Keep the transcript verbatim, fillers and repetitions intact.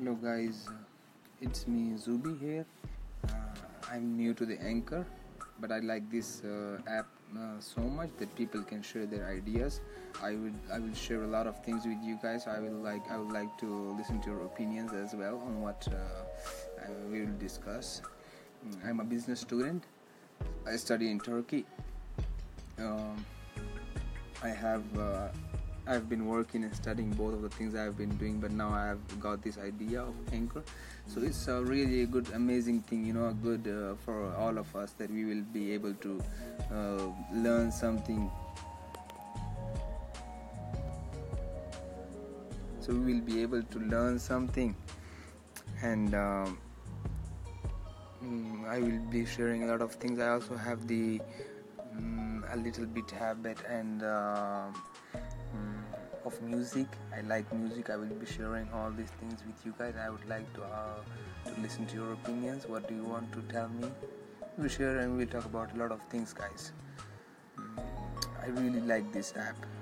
Hello guys, it's me Zubi here. Uh, I'm new to the Anchor, but I like this uh, app uh, so much that people can share their ideas. I will I will share a lot of things with you guys. I will like I would like to listen to your opinions as well on what uh, I we will discuss. I'm a business student. I study in Turkey. Um, I have. Uh, I've been working and studying both of the things I've been doing, but now I have got this idea of Anchor. So it's a really a good, amazing thing, you know, good uh, for all of us that we will be able to uh, learn something. So we will be able to learn something, and um, mm, I will be sharing a lot of things. I also have the um, a little bit habit and. Uh, of music. I like music. I will be sharing all these things with you guys. I would like to uh, to listen to your opinions. What do you want to tell me? We'll share and we'll talk about a lot of things, guys. Mm, I really like this app.